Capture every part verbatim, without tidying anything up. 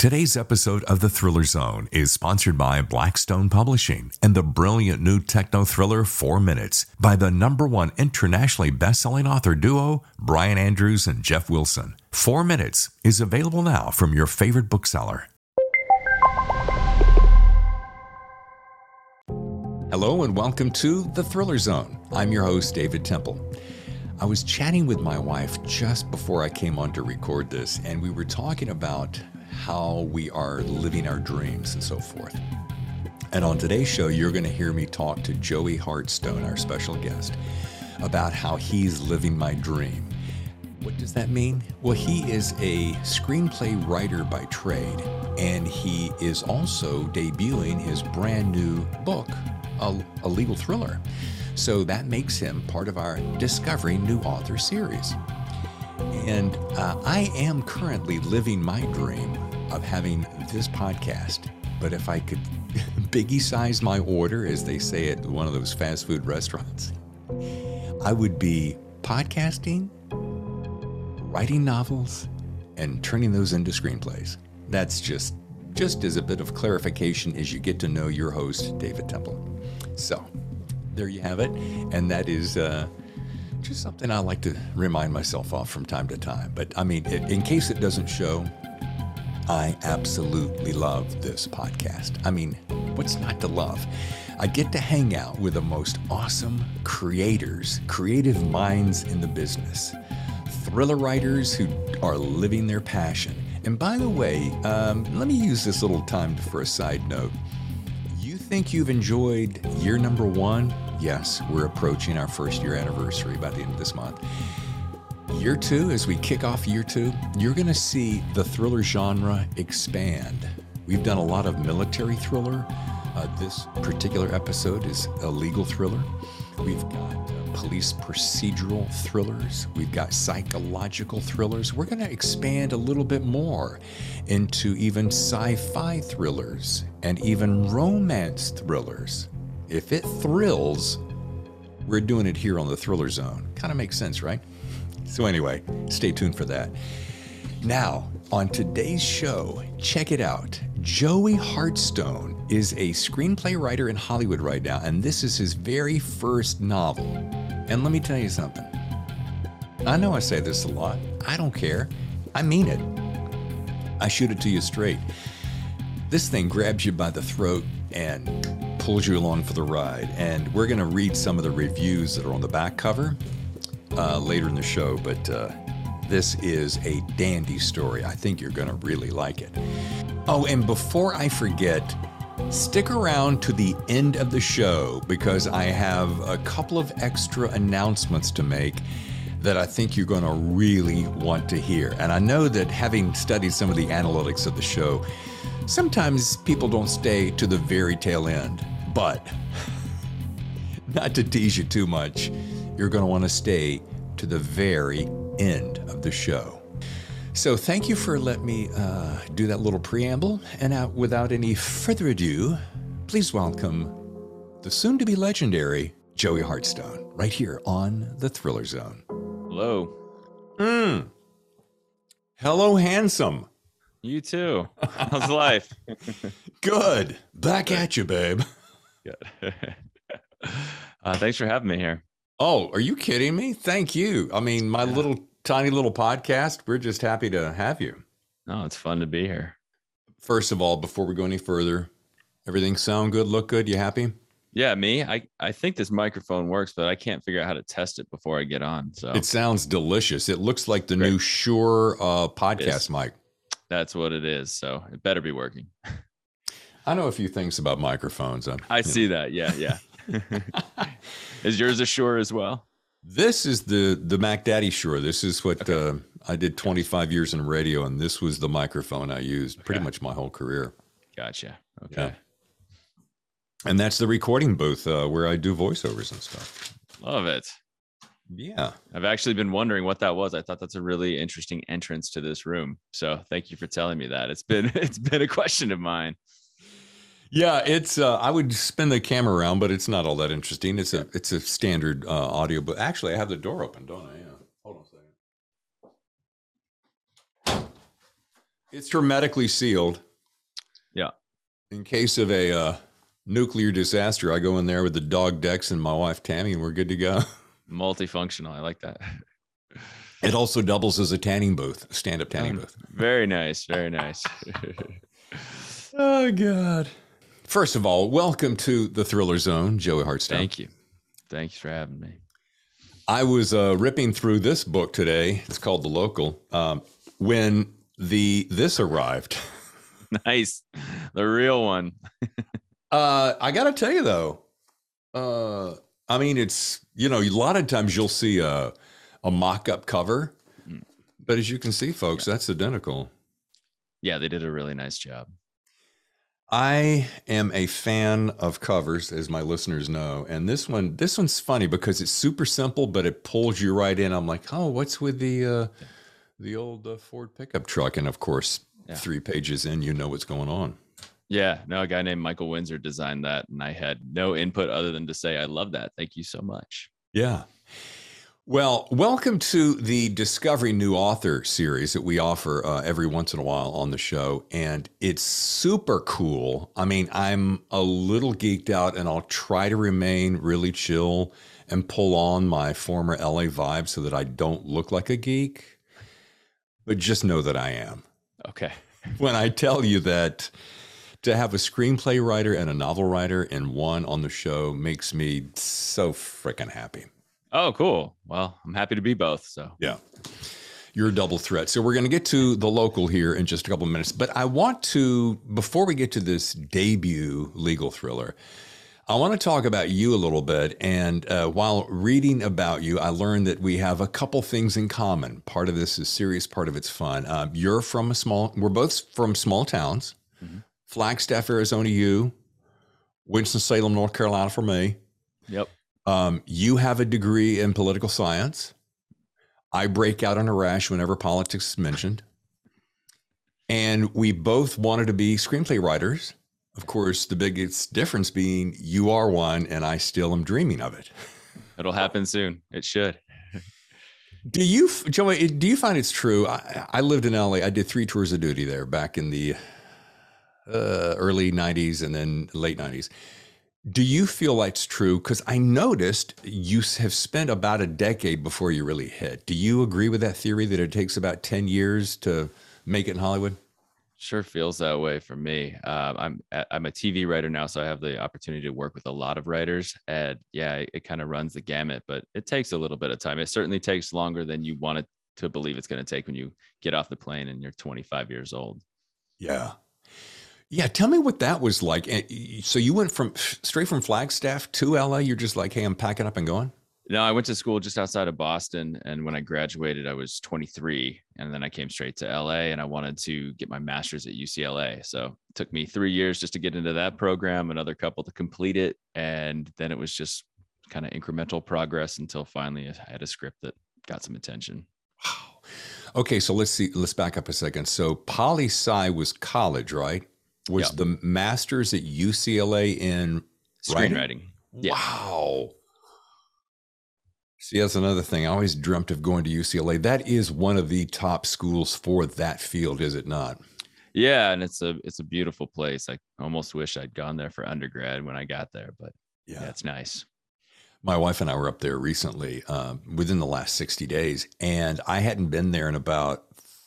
Today's episode of The Thriller Zone is sponsored by Blackstone Publishing and the brilliant new techno thriller Four Minutes by the number one internationally best-selling author duo, Brian Andrews and Jeff Wilson. Four Minutes is available now from your favorite bookseller. Hello and welcome to The Thriller Zone. I'm your host, David Temple. I was chatting with my wife just before I came on to record this, and we were talking about how we are living our dreams and so forth. And on today's show, you're going to hear me talk to Joey Hartstone, our special guest, about how he's living my dream. What does that mean? Well, he is a screenplay writer by trade, and he is also debuting his brand new book, a, a legal thriller. So that makes him part of our Discovering New Author series. And uh, I am currently living my dream of having this podcast. But if I could biggie size my order, as they say at one of those fast food restaurants, I would be podcasting, writing novels, and turning those into screenplays. That's just, just as a bit of clarification as you get to know your host, David Temple. So there you have it. And that is uh, just something I like to remind myself of from time to time. But I mean, in case it doesn't show, I absolutely love this podcast. I mean, what's not to love? I get to hang out with the most awesome creators, creative minds in the business, thriller writers who are living their passion. And by the way, um, let me use this little time for a side note. You think you've enjoyed year number one? Yes, we're approaching our first year anniversary by the end of this month. Year two, as we kick off year two, you're going to see the thriller genre expand. We've done a lot of military thriller. Uh, this particular episode is a legal thriller. We've got uh, police procedural thrillers. We've got psychological thrillers. We're going to expand a little bit more into even sci-fi thrillers and even romance thrillers. If it thrills, we're doing it here on the Thriller Zone. Kind of makes sense, right? So anyway, stay tuned for that. Now, on today's show, check it out. Joey Hartstone is a screenplay writer in Hollywood right now, and this is his very first novel. And let me tell you something. I know I say this a lot. I don't care. I mean it. I shoot it to you straight. This thing grabs you by the throat and pulls you along for the ride. And we're going to read some of the reviews that are on the back cover uh, later in the show. But uh, this is a dandy story. I think you're going to really like it. Oh, and before I forget, stick around to the end of the show because I have a couple of extra announcements to make that I think you're going to really want to hear. And I know that having studied some of the analytics of the show, sometimes people don't stay to the very tail end. But not to tease you too much, you're going to want to stay to the very end of the show. So thank you for letting me uh, do that little preamble. And uh, without any further ado, please welcome the soon-to-be legendary Joey Hartstone right here on the Thriller Zone. Hello. Mm. Hello, handsome. You too. How's life? Good. Back at you, babe. Good. uh, thanks for having me here. Oh, are you kidding me? Thank you. I mean, my Yeah. little tiny little podcast, we're just happy to have you. No, it's fun to be here. First of all, before we go any further, everything sound good, look good? You happy? Yeah, me. I, I think this microphone works, but I can't figure out how to test it before I get on. So It sounds delicious. It looks like the Great. new Shure uh, podcast Yes. mic. That's what it is. So it better be working. I know a few things about microphones. I'm, I you see know. that. Yeah, yeah. Is yours a Shure as well? This is the the Mac Daddy Shure. This is what uh, I did twenty-five years in radio, and this was the microphone I used pretty Okay. much my whole career. Gotcha. Okay. Yeah. And that's the recording booth uh, where I do voiceovers and stuff. Love it. Yeah. I've actually been wondering what that was. I thought that's a really interesting entrance to this room. So thank you for telling me that. It's been it's been a question of mine. Yeah, it's. Uh, I would spin the camera around, but it's not all that interesting. It's a it's a standard uh, audio. But actually, I have the door open, don't I? Yeah. Hold on a second. It's hermetically sealed. Yeah. In case of a uh, nuclear disaster, I go in there with the dog Dex and my wife Tammy, and we're good to go. Multifunctional. I like that. It also doubles as a tanning booth, stand-up tanning Oh, booth. Very nice. Very nice. Oh, God. First of all, welcome to the Thriller Zone, Joey Hartstone. Thank you. Thanks for having me. I was uh, ripping through this book today. It's called The Local. Um, when the this arrived. Nice. The real one. uh, I got to tell you, though, uh, I mean, it's, you know, a lot of times you'll see a, a mock-up cover, mm. but as you can see, folks, yeah. that's identical. Yeah, they did a really nice job. I am a fan of covers, as my listeners know. And this one, this one's funny because it's super simple, but it pulls you right in. I'm like, oh, what's with the uh, the old uh, Ford pickup truck? And of course, yeah. three pages in, you know what's going on. Yeah, no, a guy named Michael Windsor designed that, and I had no input other than to say, I love that. Thank you so much. Yeah. Well, welcome to the Discovery New Author series that we offer uh, every once in a while on the show. And it's super cool. I mean, I'm a little geeked out, and I'll try to remain really chill and pull on my former L A vibe so that I don't look like a geek. But just know that I am. Okay. When I tell you that to have a screenplay writer and a novel writer in one on the show makes me so freaking happy. Oh, cool. Well, I'm happy to be both. So yeah, you're a double threat. So we're going to get to The Local here in just a couple of minutes. But I want to, before we get to this debut legal thriller, I want to talk about you a little bit. And uh, while reading about you, I learned that we have a couple things in common. Part of this is serious, part of it's fun. Uh, you're from a small, we're both from small towns. Mm-hmm. Flagstaff, Arizona, you. Winston-Salem, North Carolina for me. Yep. Um, you have a degree in political science. I break out in a rash whenever politics is mentioned. And we both wanted to be screenplay writers. Of course, the biggest difference being you are one and I still am dreaming of it. It'll happen soon. It should. Do you, Joey, do you find it's true? I, I lived in L A. I did three tours of duty there back in the uh, early nineties and then late nineties. Do you feel like it's true? Because I noticed you have spent about a decade before you really hit. Do you agree with that theory that it takes about ten years to make it in Hollywood? Sure feels that way for me. Uh, I'm I'm a T V writer now, so I have the opportunity to work with a lot of writers. And yeah, it, it kind of runs the gamut, but it takes a little bit of time. It certainly takes longer than you want it to believe it's going to take when you get off the plane and you're twenty-five years old. Yeah. Yeah, tell me what that was like. So you went from straight from Flagstaff to L A. You're just like, hey, I'm packing up and going? No, I went to school just outside of Boston. And when I graduated, I was twenty-three. And then I came straight to L A and I wanted to get my master's at U C L A. So it took me three years just to get into that program, another couple to complete it. And then it was just kind of incremental progress until finally I had a script that got some attention. Wow. Okay, so let's see. Let's back up a second. So poli-sci was college, right? Was yep. the master's at U C L A in screenwriting? Writing? Yeah. Wow. See, that's another thing. I always dreamt of going to U C L A. That is one of the top schools for that field, is it not? Yeah, and it's a it's a beautiful place. I almost wish I'd gone there for undergrad when I got there, but yeah, yeah it's nice. My wife and I were up there recently, uh, within the last sixty days, and I hadn't been there in about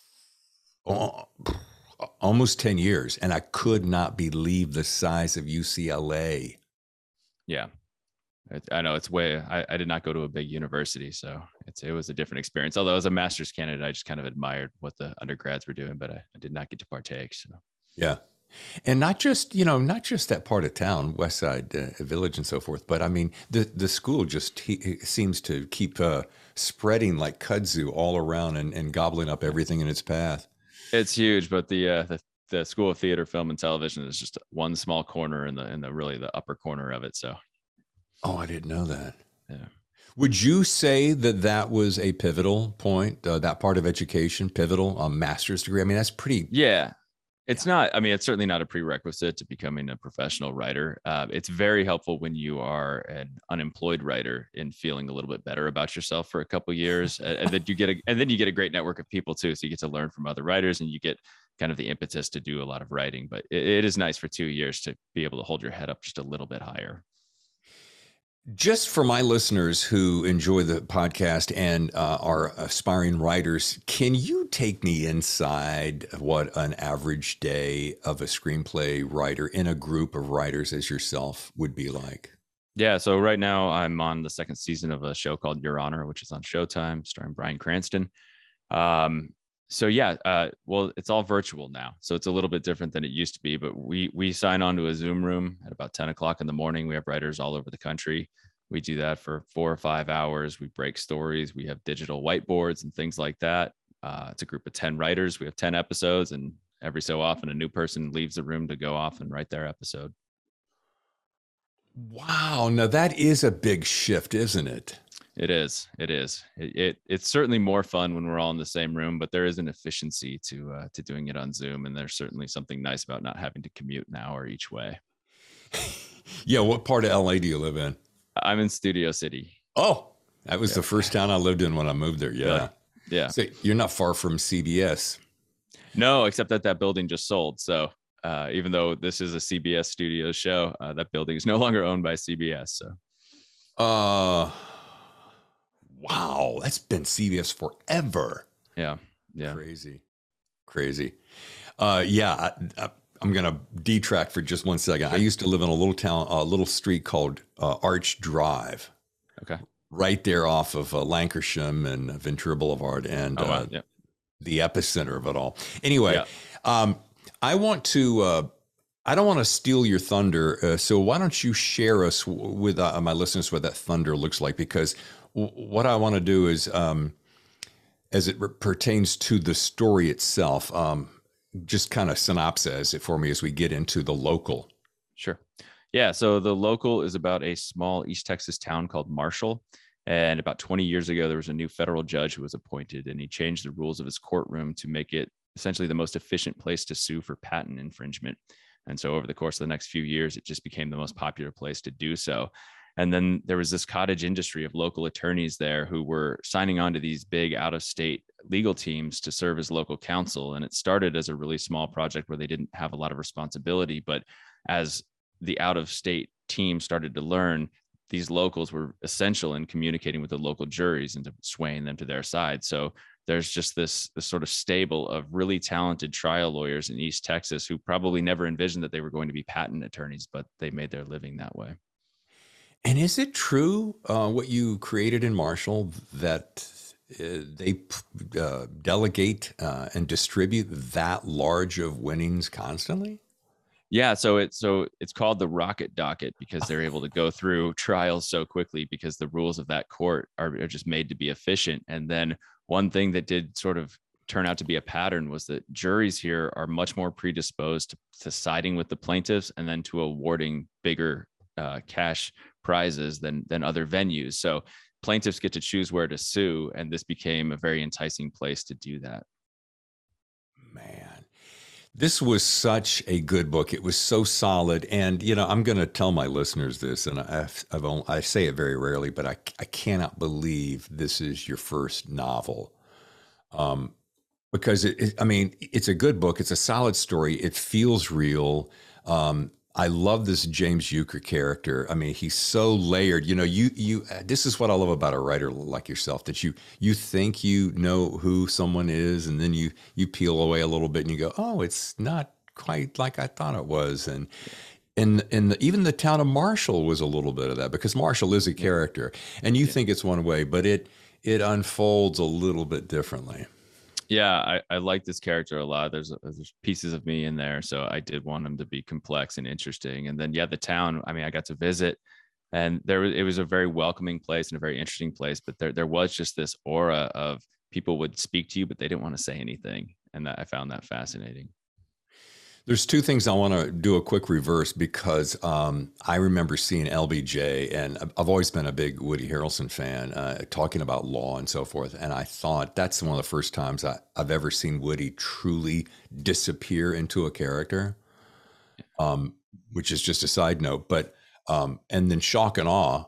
oh, almost ten years, and I could not believe the size of U C L A. Yeah, I know it's way, I, I did not go to a big university, so it's it was a different experience. Although as a master's candidate, I just kind of admired what the undergrads were doing, but I, I did not get to partake. So yeah. And not just, you know, not just that part of town, West Side uh, Village and so forth, but I mean, the, the school just he, seems to keep uh, spreading like kudzu all around and, and gobbling up everything in its path. It's huge, but the, uh, the the School of Theater, Film, and Television is just one small corner in the in the really the upper corner of it. So, oh, I didn't know that. Yeah. Would you say that that was a pivotal point? Uh, that part of education, pivotal, a master's degree. I mean, that's pretty. Yeah, it's yeah. not. I mean, it's certainly not a prerequisite to becoming a professional writer. Uh, it's very helpful when you are an unemployed writer in feeling a little bit better about yourself for a couple of years, and, and then you get a and then you get a great network of people too. So you get to learn from other writers, and you get kind of the impetus to do a lot of writing. But it, it is nice for two years to be able to hold your head up just a little bit higher. Just for my listeners who enjoy the podcast and uh, are aspiring writers, can you take me inside what an average day of a screenplay writer in a group of writers as yourself would be like? Yeah. So right now I'm on the second season of a show called Your Honor, which is on Showtime, starring Bryan Cranston. Um, so yeah, uh, well, it's all virtual now. So it's a little bit different than it used to be, but we, we sign on to a Zoom room at about ten o'clock in the morning. We have writers all over the country. We do that for four or five hours. We break stories. We have digital whiteboards and things like that. Uh, it's a group of ten writers. We have ten episodes, and every so often a new person leaves the room to go off and write their episode. Wow. Now that is a big shift, isn't it? It is. It is. It, it it's certainly more fun when we're all in the same room, but there is an efficiency to uh, to doing it on Zoom, and there's certainly something nice about not having to commute an hour each way. Yeah. What part of L A do you live in? I'm in Studio City. Oh, that was yeah. the first town I lived in when I moved there. Yeah. Really? Yeah. So you're not far from C B S. No, except that that building just sold. So uh, even though this is a C B S Studios show, uh, that building is no longer owned by C B S. So. Uh, wow. That's been C B S forever. Yeah. Yeah. Crazy. Crazy. Uh, yeah. I, I, I'm going to detract for just one second. I used to live in a little town, a little street called uh, Arch Drive. Okay. Right there off of uh, Lankershim and Ventura Boulevard, and oh, wow. uh, Yep. the epicenter of it all. Anyway, yeah. um, I want to, uh, I don't want to steal your thunder. Uh, so why don't you share us w- with uh, my listeners what that thunder looks like? Because w- what I want to do is, um, as it re- pertains to the story itself, um, just kind of synopsis it for me as we get into the local. Sure. Yeah. So the local is about a small East Texas town called Marshall. And about twenty years ago, there was a new federal judge who was appointed, and he changed the rules of his courtroom to make it essentially the most efficient place to sue for patent infringement. And so over the course of the next few years, it just became the most popular place to do so. And then there was this cottage industry of local attorneys there who were signing on to these big out-of-state legal teams to serve as local counsel. And it started as a really small project where they didn't have a lot of responsibility. But as the out-of-state team started to learn, these locals were essential in communicating with the local juries and to swaying them to their side. So there's just this, this sort of stable of really talented trial lawyers in East Texas who probably never envisioned that they were going to be patent attorneys, but they made their living that way. And is it true uh, what you created in Marshall that uh, they uh, delegate uh, and distribute that large of winnings constantly? Yeah, so it's so it's called the Rocket Docket because they're able to go through trials so quickly because the rules of that court are, are just made to be efficient. And then one thing that did sort of turn out to be a pattern was that juries here are much more predisposed to, to siding with the plaintiffs and then to awarding bigger uh, cash prizes than than other venues. So plaintiffs get to choose where to sue, and this became a very enticing place to do that. Man, this was such a good book. It was so solid. And, you know, I'm going to tell my listeners this, and I've, I've only, I say it very rarely, but I, I cannot believe this is your first novel. Um, because, it, it, I mean, it's a good book. It's a solid story. It feels real. Um, I love this James Euchre character. I mean, he's so layered. You know, you you. This is what I love about a writer like yourself, that you you think you know who someone is, and then you you peel away a little bit and you go, oh, it's not quite like I thought it was. And and and the, even the town of Marshall was a little bit of that, because Marshall is a character, and you think it's one way, but it it unfolds a little bit differently. Yeah, I, I like this character a lot. There's, there's pieces of me in there. So I did want him to be complex and interesting. And then, yeah, the town, I mean, I got to visit, and there it was a very welcoming place and a very interesting place. But there, there was just this aura of people would speak to you, but they didn't want to say anything. And that, I found that fascinating. There's two things I want to do a quick reverse, because um, I remember seeing L B J, and I've always been a big Woody Harrelson fan, uh, talking about law and so forth. And I thought that's one of the first times I, I've ever seen Woody truly disappear into a character, um, which is just a side note. But um, and then Shock and Awe,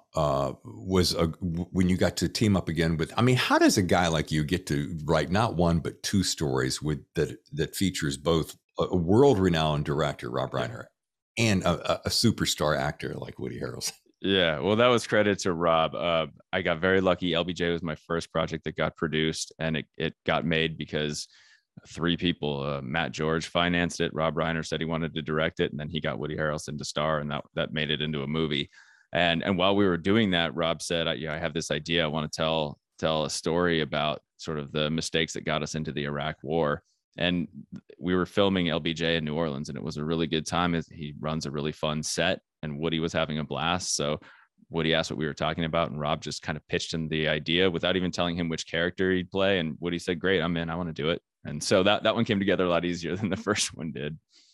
uh, was a, when you got to team up again with, I mean, how does a guy like you get to write not one, but two stories with that, that features both a world-renowned director, Rob Reiner, and a, a, a superstar actor like Woody Harrelson? Yeah, well, that was credit to Rob. Uh, I got very lucky. L B J was my first project that got produced, and it, it got made because three people, uh, Matt George financed it. Rob Reiner said he wanted to direct it, and then he got Woody Harrelson to star, and that that made it into a movie. And and while we were doing that, Rob said, I, yeah, I have this idea. I want to tell tell a story about sort of the mistakes that got us into the Iraq War. And we were filming L B J in New Orleans, and it was a really good time. He runs a really fun set, and Woody was having a blast. So Woody asked what we were talking about, and Rob just kind of pitched him the idea without even telling him which character he'd play. And Woody said, great, I'm in, I want to do it. And so that, that one came together a lot easier than the first one did.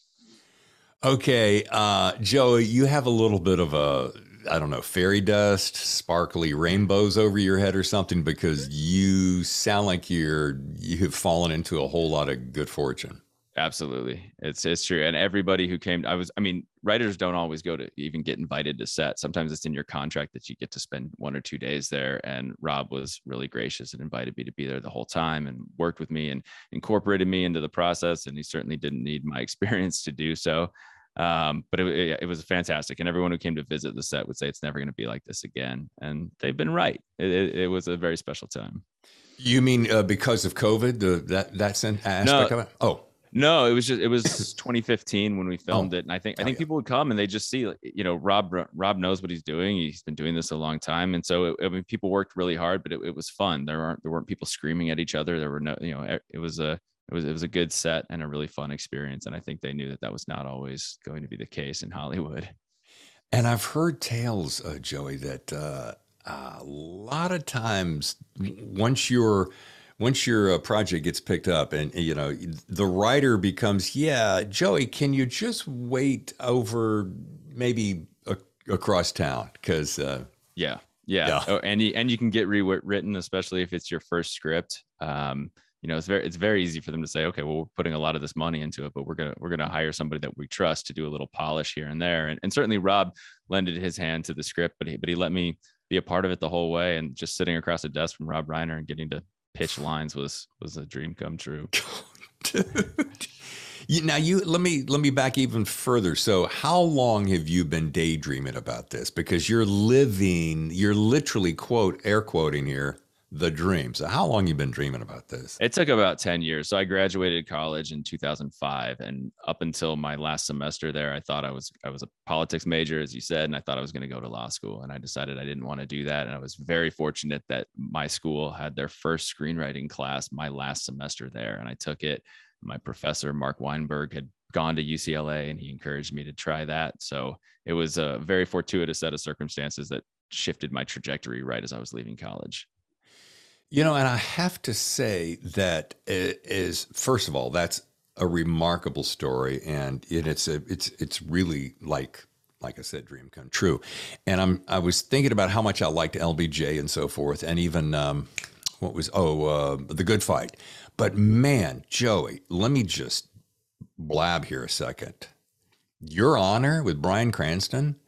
Okay. Uh, Joey, you have a little bit of a, I don't know, fairy dust, sparkly rainbows over your head or something, because you sound like you're, you have fallen into a whole lot of good fortune. Absolutely. It's, it's true. And everybody who came, I was, I mean, writers don't always go to even get invited to set. Sometimes it's in your contract that you get to spend one or two days there. And Rob was really gracious and invited me to be there the whole time and worked with me and incorporated me into the process. And he certainly didn't need my experience to do so. Um, but it, it, it was fantastic. And everyone who came to visit the set would say it's never going to be like this again. And they've been right. It, it, it was a very special time. You mean uh, because of COVID, the, that, that's an aspect no, of it? Oh, no, it was just, it was twenty fifteen when we filmed oh. it. And I think, I Oh, think yeah. people would come and they just see, you know, Rob, Rob knows what he's doing. He's been doing this a long time. And so, it, I mean, people worked really hard, but it, it was fun. There aren't, there weren't people screaming at each other. There were no, you know, it was a, it was, it was a good set and a really fun experience. And I think they knew that that was not always going to be the case in Hollywood. And I've heard tales, uh, Joey, that uh, a lot of times once you're, once your uh, project gets picked up and, you know, the writer becomes, yeah, Joey, can you just wait over maybe a, across town? Because uh, yeah, yeah. yeah. Oh, and, you, and you can get rewritten, especially if it's your first script. Um, you know, it's very, it's very easy for them to say, okay, well, we're putting a lot of this money into it, but we're going to, we're going to hire somebody that we trust to do a little polish here and there. And, and certainly Rob lended his hand to the script, but he, but he let me be a part of it the whole way. And just sitting across the desk from Rob Reiner and getting to pitch lines was was a dream come true. Dude. You, now you let me let me back even further. So how long have you been daydreaming about this? Because you're living, you're literally quote air quoting here, the dream. So how long you been dreaming about this? It took about ten years. So I graduated college in two thousand five, and up until my last semester there, I thought I was I was a politics major, as you said, and I thought I was going to go to law school. And I decided I didn't want to do that. And I was very fortunate that my school had their first screenwriting class my last semester there, and I took it. My professor, Mark Weinberg, had gone to U C L A, and he encouraged me to try that. So it was a very fortuitous set of circumstances that shifted my trajectory right as I was leaving college. You know, and I have to say that it is, first of all, that's a remarkable story, and it, it's a, it's, it's really like, like I said, dream come true. And I'm, I was thinking about how much I liked L B J and so forth, and even um, what was, oh, uh, The Good Fight. But man, Joey, let me just blab here a second. Your Honor with Bryan Cranston,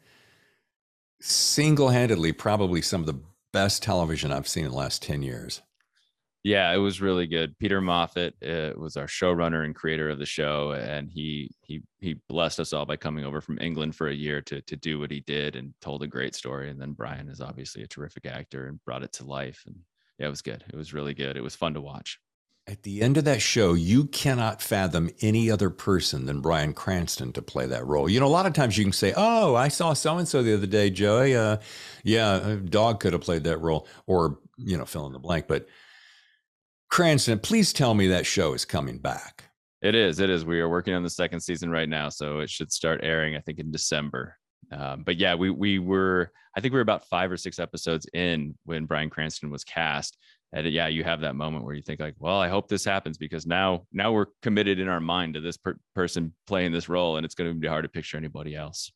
single-handedly, probably some of the best television I've seen in the last ten years. Yeah, it was really good. Peter Moffat uh, was our showrunner and creator of the show, and he he he blessed us all by coming over from England for a year to to do what he did and told a great story. And then Bryan is obviously a terrific actor and brought it to life. And yeah, it was good. It was really good. It was fun to watch. At the end of that show, you cannot fathom any other person than Bryan Cranston to play that role. You know, a lot of times you can say, oh, I saw so-and-so the other day, Joey. Uh, yeah, a dog could have played that role, or, you know, fill in the blank. But Cranston, please tell me that show is coming back. It is. It is. We are working on the second season right now, so it should start airing, I think, in December. Um, but yeah, we we were, I think we were about five or six episodes in when Bryan Cranston was cast. And yeah, you have that moment where you think like, well, I hope this happens, because now, now we're committed in our mind to this per- person playing this role, and it's going to be hard to picture anybody else.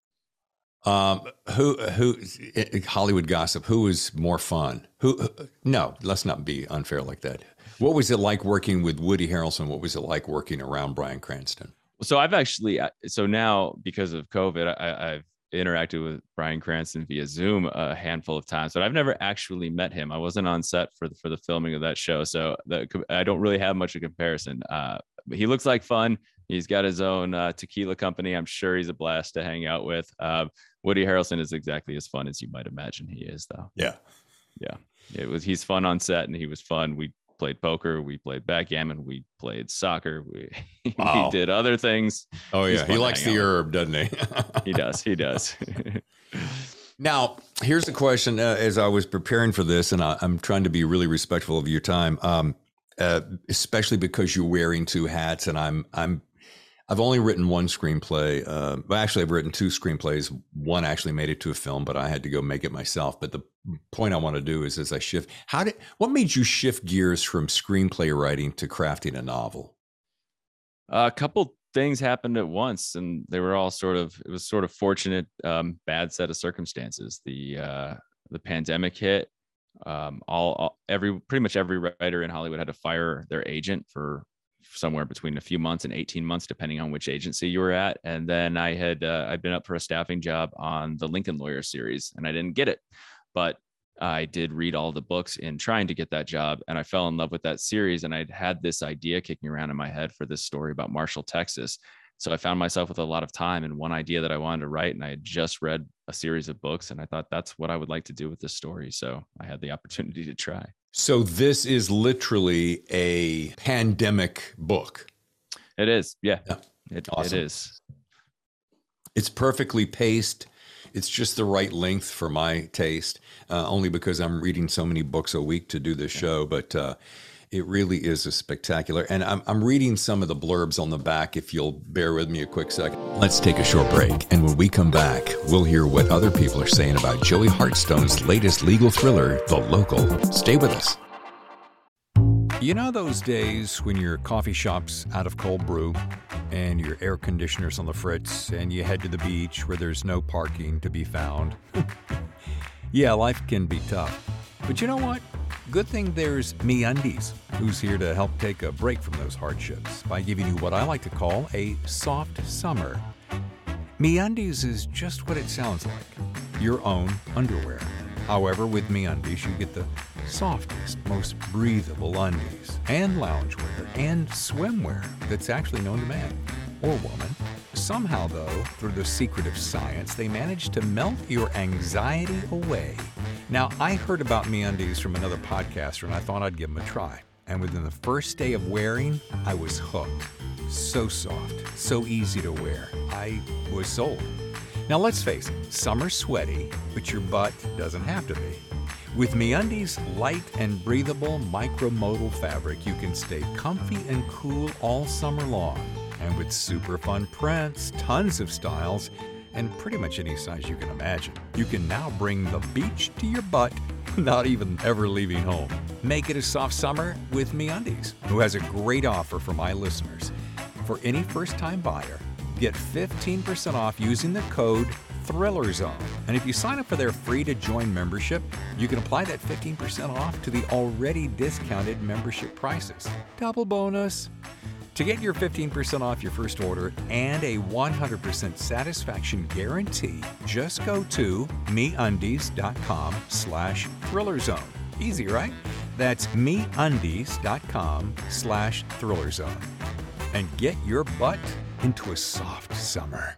Um, who, who, Hollywood gossip, who was more fun? Who, no, let's not be unfair like that. What was it like working with Woody Harrelson? What was it like working around Bryan Cranston? So I've actually, so now because of COVID, I, I've interacted with Bryan Cranston via Zoom a handful of times, but I've never actually met him. I wasn't on set for the, for the filming of that show, so the, I don't really have much of comparison. Uh, but he looks like fun. He's got his own uh, tequila company. I'm sure he's a blast to hang out with. Uh, Woody Harrelson is exactly as fun as you might imagine he is, though. Yeah, yeah. It was. He's fun on set, and he was fun. We played poker, we played backgammon, we played soccer, we wow. he did other things. Oh yeah, he likes the herb, doesn't he? he does he does Now here's the question, uh, as I was preparing for this, and I, I'm trying to be really respectful of your time, um, uh, especially because you're wearing two hats, and I'm I'm I've only written one screenplay. Uh, well, actually, I've written two screenplays. One actually made it to a film, but I had to go make it myself. But the point I want to do is, as I shift, how did what made you shift gears from screenplay writing to crafting a novel? Uh, a couple things happened at once, and they were all sort of. It was sort of fortunate, um, bad set of circumstances. The uh, the pandemic hit. Um, all, all every pretty much every writer in Hollywood had to fire their agent for somewhere between a few months and eighteen months, depending on which agency you were at. And then I had, uh, I'd been up for a staffing job on the Lincoln Lawyer series, and I didn't get it, but I did read all the books in trying to get that job. And I fell in love with that series. And I'd had this idea kicking around in my head for this story about Marshall, Texas. So I found myself with a lot of time and one idea that I wanted to write. And I had just read a series of books, and I thought that's what I would like to do with this story. So I had the opportunity to try. So this is literally a pandemic book. It is. Yeah, yeah. It, awesome. it is. It's perfectly paced. It's just the right length for my taste, uh, only because I'm reading so many books a week to do this show. But uh, it really is a spectacular. And I'm, I'm reading some of the blurbs on the back, if you'll bear with me a quick second. Let's take a short break. And when we come back, we'll hear what other people are saying about Joey Hartstone's latest legal thriller, The Local. Stay with us. You know those days when your coffee shop's out of cold brew and your air conditioner's on the fritz and you head to the beach where there's no parking to be found? Yeah, life can be tough. But you know what? Good thing there's MeUndies, who's here to help take a break from those hardships by giving you what I like to call a soft summer. MeUndies is just what it sounds like, your own underwear. However, with MeUndies, you get the softest, most breathable undies and loungewear and swimwear that's actually known to man or woman. Somehow, though, through the secret of science, they manage to melt your anxiety away. Now, I heard about MeUndies from another podcaster, and I thought I'd give them a try. And within the first day of wearing, I was hooked. So soft, so easy to wear. I was sold. Now, let's face it, summer's sweaty, but your butt doesn't have to be. With MeUndies' light and breathable micromodal fabric, you can stay comfy and cool all summer long. And with super fun prints, tons of styles, and pretty much any size you can imagine, you can now bring the beach to your butt without even ever leaving home. Make it a soft summer with MeUndies, who has a great offer for my listeners. For any first-time buyer, get fifteen percent off using the code THRILLERZONE. And if you sign up for their free-to-join membership, you can apply that fifteen percent off to the already discounted membership prices. Double bonus. To get your fifteen percent off your first order and a one hundred percent satisfaction guarantee, just go to MeUndies.com slash ThrillerZone. Easy, right? That's MeUndies.com slash ThrillerZone. And get your butt into a soft summer.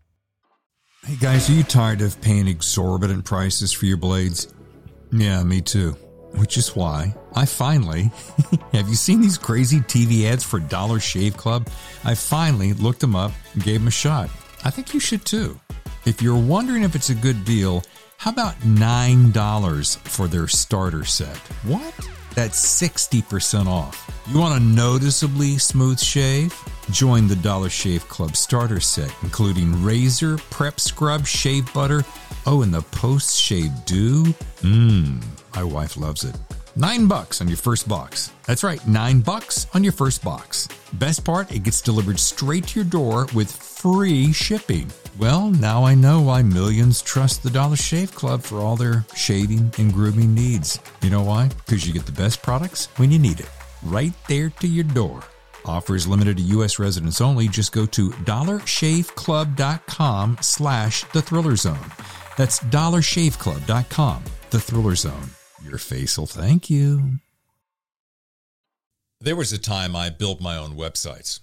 Hey guys, are you tired of paying exorbitant prices for your blades? Yeah, me too. Which is why I finally, have you seen these crazy T V ads for Dollar Shave Club? I finally looked them up and gave them a shot. I think you should too. If you're wondering if it's a good deal, how about nine dollars for their starter set? What? That's sixty percent off. You want a noticeably smooth shave? Join the Dollar Shave Club starter set, including razor, prep scrub, shave butter, oh, and the post-shave dew. Mmm, my wife loves it. Nine bucks on your first box. That's right, nine bucks on your first box. Best part, it gets delivered straight to your door with free shipping. Well, now I know why millions trust the Dollar Shave Club for all their shaving and grooming needs. You know why? Because you get the best products when you need it. Right there to your door. Offers limited to U S residents only. Just go to dollarshaveclub.com slash the Thriller Zone. That's dollarshaveclub.com, the Thriller Zone. Your face will thank you. There was a time I built my own websites.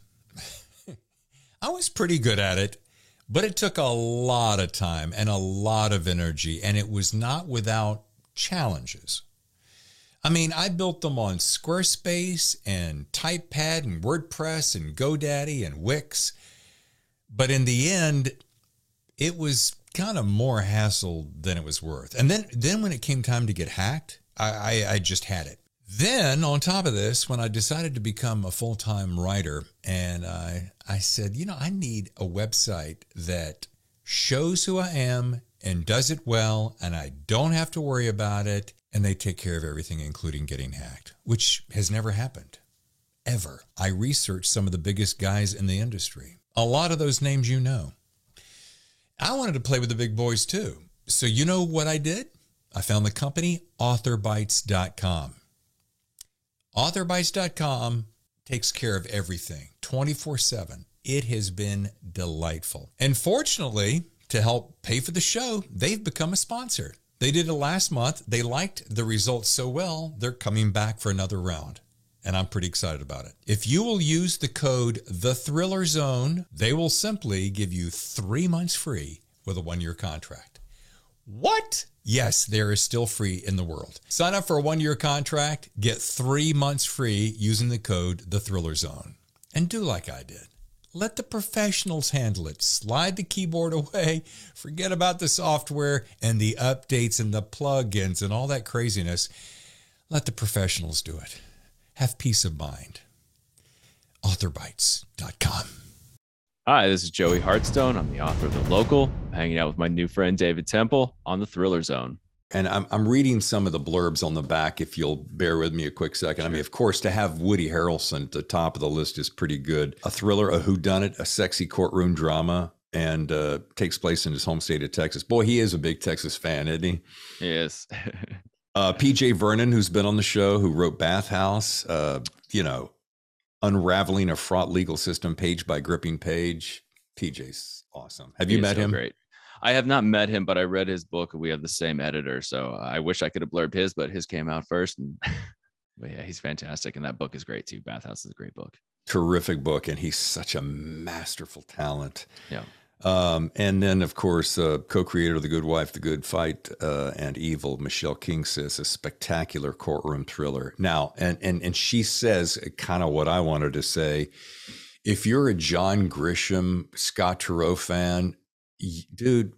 I was pretty good at it, but it took a lot of time and a lot of energy, and it was not without challenges. I mean, I built them on Squarespace and TypePad and WordPress and GoDaddy and Wix. But in the end, it was kind of more hassle than it was worth. And then, then when it came time to get hacked, I, I, I just had it. Then on top of this, when I decided to become a full-time writer, and I, I said, you know, I need a website that shows who I am and does it well, and I don't have to worry about it. And they take care of everything, including getting hacked, which has never happened, ever. I researched some of the biggest guys in the industry. A lot of those names you know. I wanted to play with the big boys too. So you know what I did? I found the company author bytes dot com. author bytes dot com takes care of everything twenty-four seven. It has been delightful. And fortunately, to help pay for the show, they've become a sponsor. They did it last month. They liked the results so well, they're coming back for another round. And I'm pretty excited about it. If you will use the code The Thriller Zone, they will simply give you three months free with a one-year contract. What? Yes, there is still free in the world. Sign up for a one-year contract, get three months free using the code The Thriller Zone. And do like I did. Let the professionals handle it. Slide the keyboard away. Forget about the software and the updates and the plugins and all that craziness. Let the professionals do it. Have peace of mind. author bytes dot com. Hi, this is Joey Hartstone. I'm the author of The Local. I'm hanging out with my new friend David Temple on the Thriller Zone. And I'm, I'm reading some of the blurbs on the back, if you'll bear with me a quick second. I mean, of course, to have Woody Harrelson at the top of the list is pretty good. A thriller, a whodunit, a sexy courtroom drama, and uh, takes place in his home state of Texas. Boy, he is a big Texas fan, isn't he? He is. uh, P J Vernon, who's been on the show, who wrote Bathhouse, uh, you know, Unraveling a Fraught Legal System, page by gripping page. P J's awesome. Have you met so him? Great. I have not met him, but I read his book. We have the same editor, so I wish I could have blurbed his, but his came out first. And but yeah, he's fantastic, and that book is great too. Bathhouse is a great book. Terrific book, and he's such a masterful talent. Yeah. Um, and then, of course, uh, co-creator of The Good Wife, The Good Fight, uh, and Evil, Michelle King says, a spectacular courtroom thriller. Now, and and and she says kind of what I wanted to say. If you're a John Grisham, Scott Turow fan, dude,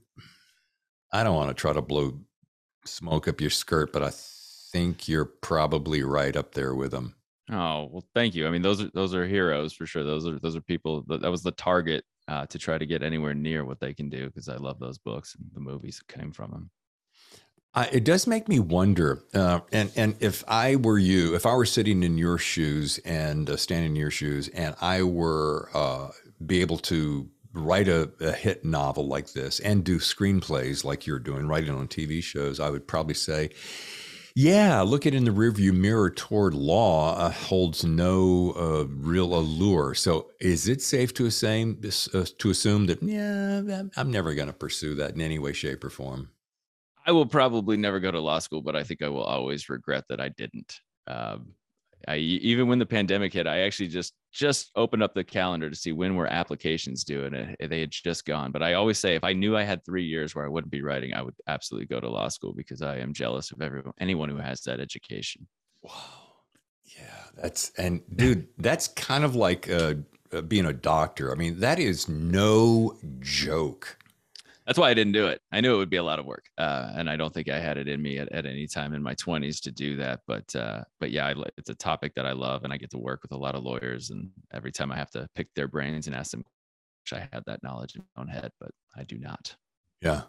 I don't want to try to blow smoke up your skirt, but I think you're probably right up there with them. Oh, well, thank you. I mean, those are those are heroes for sure. Those are those are people that, that was the target uh, to try to get anywhere near what they can do, because I love those books and the movies that came from them. Uh, it does make me wonder, uh, and and if I were you, if I were sitting in your shoes and uh, standing in your shoes, and I were uh, be able to write a, a hit novel like this and do screenplays like you're doing, writing on T V shows, I would probably say, yeah, look at in the rearview mirror toward law uh, holds no uh, real allure. So is it safe to assume, uh, to assume that, yeah, I'm never going to pursue that in any way, shape, or form? I will probably never go to law school, but I think I will always regret that I didn't. Um, I, even when the pandemic hit, I actually just just opened up the calendar to see when were applications due, and it, they had just gone. But I always say, if I knew I had three years where I wouldn't be writing, I would absolutely go to law school, because I am jealous of everyone, anyone who has that education. Wow. Yeah, that's, and dude, that's kind of like uh, uh, being a doctor. I mean, that is no joke. That's why I didn't do it. I knew it would be a lot of work, uh, and I don't think I had it in me at, at any time in my twenties to do that. But uh, but yeah, I, it's a topic that I love, and I get to work with a lot of lawyers. And every time I have to pick their brains and ask them, I had that knowledge in my own head, but I do not. Yeah.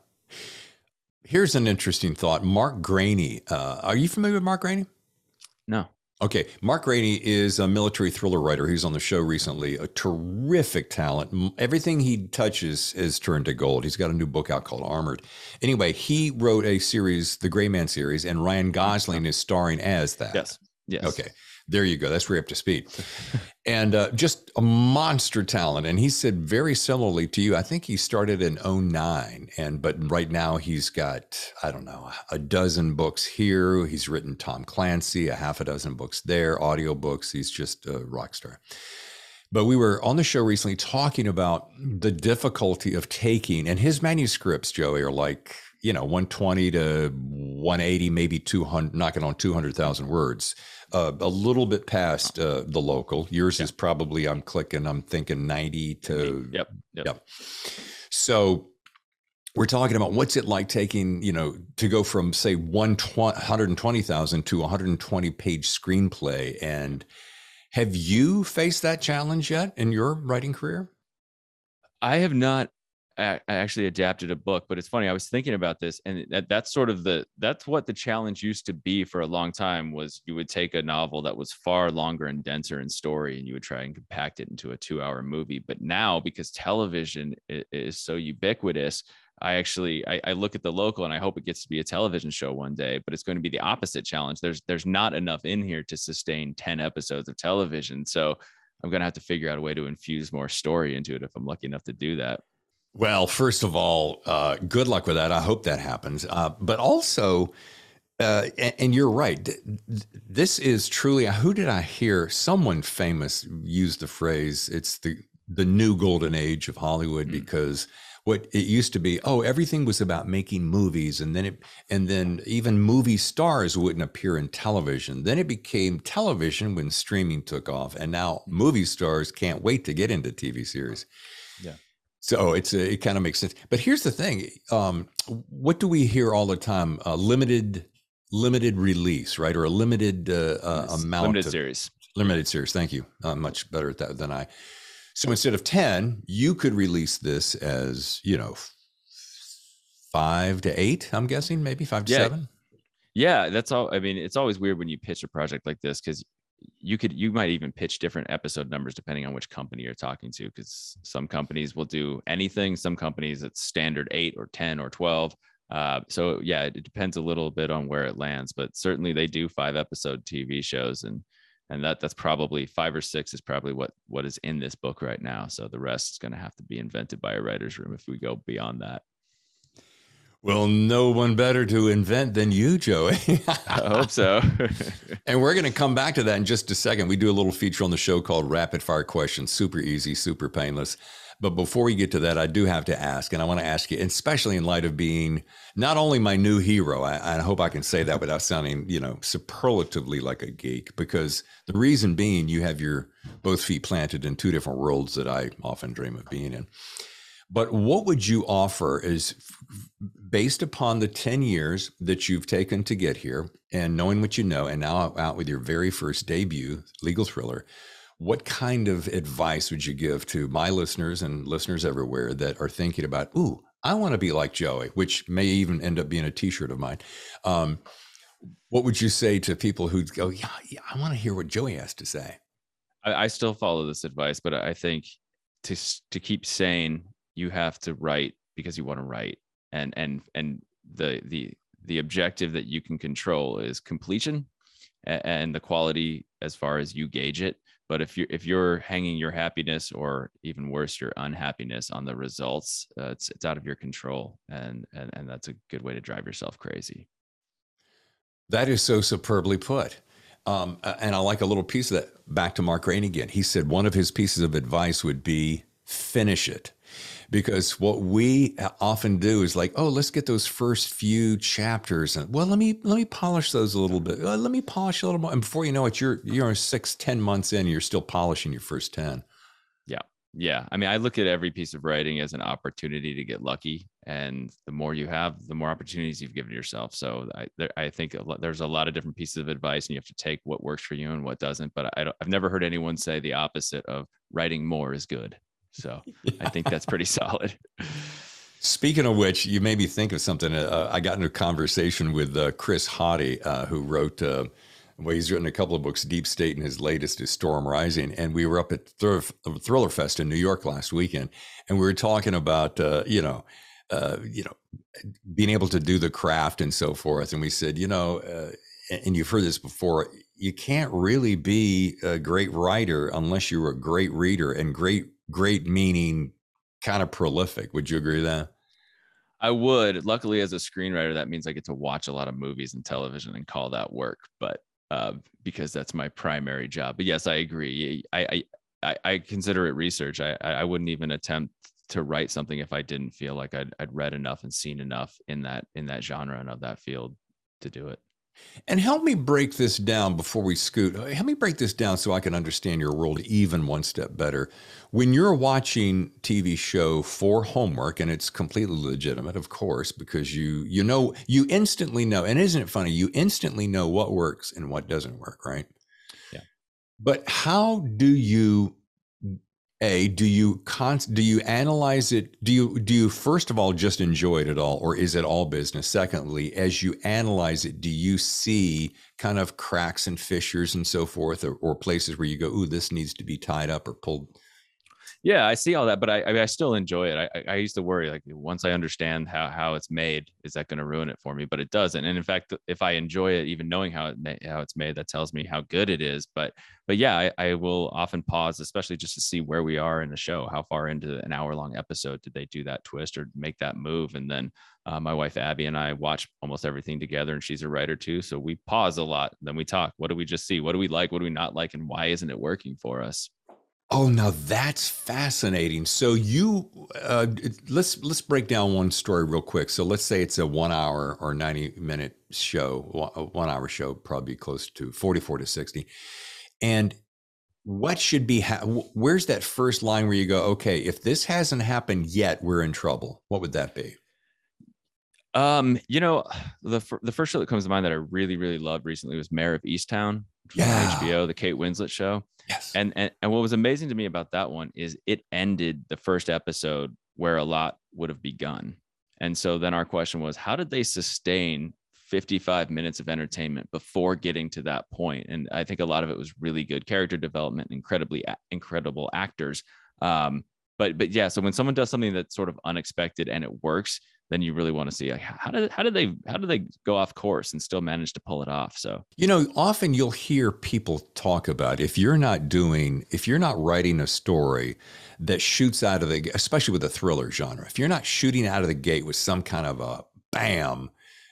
Here's an interesting thought. Mark Graney. Uh, are you familiar with Mark Graney? No. Okay. Mark Graney is a military thriller writer. He's on the show recently. A terrific talent. Everything he touches is turned to gold. He's got a new book out called Armored. Anyway, he wrote a series, the Gray Man series, and Ryan Gosling is starring as that. Yes. Yes. Okay. There you go. That's where you're up to speed. And uh, just a monster talent. And he said very similarly to you, I think he started in oh nine. And but right now he's got, I don't know, a dozen books here. He's written Tom Clancy, a half a dozen books there, audiobooks. He's just a rock star. But we were on the show recently talking about the difficulty of taking, and his manuscripts, Joey, are like, you know, one twenty to one eighty, maybe two hundred, knocking on two hundred thousand words, uh, a little bit past uh, the local. Yours yeah. is probably, I'm clicking, I'm thinking ninety to. Yep, yep. Yep. So we're talking about what's it like taking, you know, to go from, say, one hundred twenty thousand to one hundred twenty page screenplay. And have you faced that challenge yet in your writing career? I have not I actually adapted a book, but it's funny. I was thinking about this, and that, that's sort of the, that's what the challenge used to be for a long time, was you would take a novel that was far longer and denser in story, and you would try and compact it into a two hour movie. But now, because television is so ubiquitous, I actually, I, I look at The Local and I hope it gets to be a television show one day, but it's going to be the opposite challenge. There's, there's not enough in here to sustain ten episodes of television. So I'm going to have to figure out a way to infuse more story into it if I'm lucky enough to do that. Well, first of all, uh, good luck with that. I hope that happens. Uh, but also, uh, and, and you're right. This is truly, who did I hear? Someone famous used the phrase, it's the, the new golden age of Hollywood, mm. because what it used to be, oh, everything was about making movies. And then it, and then even movie stars wouldn't appear in television. Then it became television when streaming took off. And now movie stars can't wait to get into T V series. Yeah. So it's a, it kind of makes sense. But here's the thing. Um, what do we hear all the time? Uh, limited, limited release, right? Or a limited uh, uh, yes. amount. Limited of, series. Limited series. Thank you. Uh, much better at that than I. So instead of ten, you could release this as, you know, five to eight, I'm guessing, maybe five to yeah. seven. Yeah, that's all. I mean, it's always weird when you pitch a project like this, because you could, you might even pitch different episode numbers depending on which company you're talking to, because some companies will do anything. Some companies it's standard eight or ten or twelve. Uh, so yeah, it depends a little bit on where it lands, but certainly they do five episode T V shows, and and that that's probably five or six is probably what what is in this book right now. So the rest is going to have to be invented by a writer's room if we go beyond that. Well, no one better to invent than you, Joey. I hope so. And we're going to come back to that in just a second. We do a little feature on the show called Rapid Fire Questions. Super easy, super painless. But before we get to that, I do have to ask, and I want to ask you, especially in light of being not only my new hero, I, I hope I can say that without sounding, you know, superlatively like a geek, because the reason being you have your both feet planted in two different worlds that I often dream of being in. But what would you offer is, based upon the ten years that you've taken to get here and knowing what you know, and now out with your very first debut legal thriller, what kind of advice would you give to my listeners and listeners everywhere that are thinking about, ooh, I want to be like Joey, which may even end up being a t-shirt of mine. Um, what would you say to people who go, yeah, yeah I want to hear what Joey has to say? I, I still follow this advice, but I think to to keep saying, you have to write because you want to write, and and and the the the objective that you can control is completion and, and the quality as far as you gauge it. But if you're if you're hanging your happiness, or even worse, your unhappiness on the results, uh, it's it's out of your control, and and and that's a good way to drive yourself crazy. That is so superbly put. Um, and I like a little piece of that. Back to Mark Rain again. He said one of his pieces of advice would be finish it. Because what we often do is like, oh, let's get those first few chapters, and well, let me let me polish those a little bit. Uh, let me polish a little more, and before you know it, you're you're six, ten months in, you're still polishing your first ten. Yeah, yeah. I mean, I look at every piece of writing as an opportunity to get lucky, and the more you have, the more opportunities you've given yourself. So I there, I think a lot, there's a lot of different pieces of advice, and you have to take what works for you and what doesn't. But I don't, I've never heard anyone say the opposite of writing more is good. So I think that's pretty solid. Speaking of which, you made me think of something. Uh, I got into a conversation with uh, Chris Haughty, uh, who wrote, uh, well, he's written a couple of books, Deep State, and his latest is Storm Rising. And we were up at Thr- Thriller Fest in New York last weekend, and we were talking about, uh, you know, uh, you know, being able to do the craft and so forth. And we said, you know, uh, and you've heard this before, you can't really be a great writer unless you're a great reader, and great, great meaning kind of prolific. Would you agree with that? I would. Luckily, as a screenwriter, that means I get to watch a lot of movies and television and call that work. But uh, because that's my primary job. But yes, I agree. I I, I consider it research. I I wouldn't even attempt to write something if I didn't feel like I'd, I'd read enough and seen enough in that in that genre and of that field to do it. And help me break this down before we scoot. Help me break this down so I can understand your world even one step better. When you're watching T V show for homework, and it's completely legitimate, of course, because you you know you instantly know, and isn't it funny? You instantly know what works and what doesn't work, right? Yeah. But how do you A, do you con- do you analyze it? Do you do you first of all just enjoy it at all, or is it all business? Secondly, as you analyze it, do you see kind of cracks and fissures and so forth, or, or places where you go, "Ooh, this needs to be tied up or pulled"? Yeah, I see all that, but I, I, mean, I still enjoy it. I, I used to worry, like, once I understand how, how it's made, is that going to ruin it for me? But it doesn't. And in fact, if I enjoy it, even knowing how it how it's made, that tells me how good it is. But but yeah, I, I will often pause, especially just to see where we are in the show. How far into an hour long episode did they do that twist or make that move? And then uh, my wife Abby and I watch almost everything together, and she's a writer too. So we pause a lot. Then we talk. What do we just see? What do we like? What do we not like? And why isn't it working for us? Oh, now that's fascinating. So you uh, let's let's break down one story real quick. So let's say it's a one hour or ninety minute show, a one hour show, probably close to forty-four to sixty. And what should be, ha- where's that first line where you go, okay, if this hasn't happened yet, we're in trouble? What would that be? Um, you know, the the first show that comes to mind that I really really loved recently was Mare of Easttown from Yeah. H B O, the Kate Winslet show. Yes. And, and and what was amazing to me about that one is it ended the first episode where a lot would have begun. And so then our question was, how did they sustain fifty-five minutes of entertainment before getting to that point? And I think a lot of it was really good character development, incredibly incredible actors. Um, but but yeah, so when someone does something that's sort of unexpected and it works, then you really want to see, like, how did how did they how did they go off course and still manage to pull it off? So, you know, often you'll hear people talk about, if you're not doing, if you're not writing a story that shoots out of the, especially with the thriller genre, if you're not shooting out of the gate with some kind of a bam,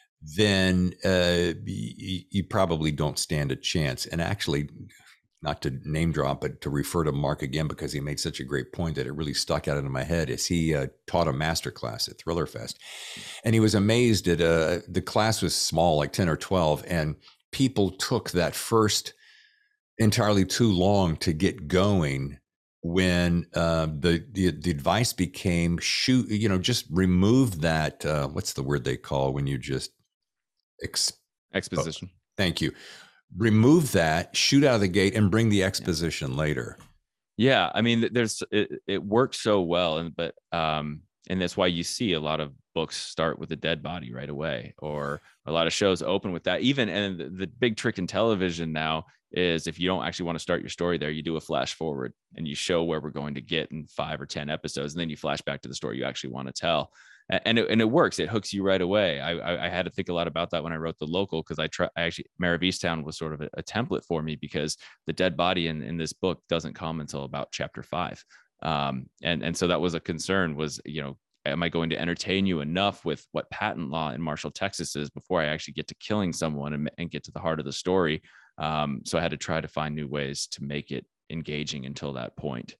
then uh, you, you probably don't stand a chance. And actually, not to name drop, but to refer to Mark again, because he made such a great point that it really stuck out into my head, is he uh, taught a master class at Thriller Fest. And he was amazed at, uh, the class was small, like ten or twelve, and people took that first entirely too long to get going when uh, the, the the advice became, shoot, you know, just remove that, uh, what's the word they call when you just, exp- exposition. Oh, thank you. Remove that, shoot out of the gate, and bring the exposition yeah. later. Yeah, I mean, there's it, it works so well, and but um, and that's why you see a lot of books start with a dead body right away, or a lot of shows open with that. Even and the, the big trick in television now is, if you don't actually want to start your story there, you do a flash forward and you show where we're going to get in five or ten episodes, and then you flash back to the story you actually want to tell. And it, and it works. It hooks you right away. I, I, I had to think a lot about that when I wrote The Local, because I try. I actually, Mare of Easttown was sort of a, a template for me, because the dead body in, in this book doesn't come until about chapter five, um, and and so that was a concern. Was, you know, am I going to entertain you enough with what patent law in Marshall, Texas is before I actually get to killing someone and, and get to the heart of the story? Um, so I had to try to find new ways to make it engaging until that point.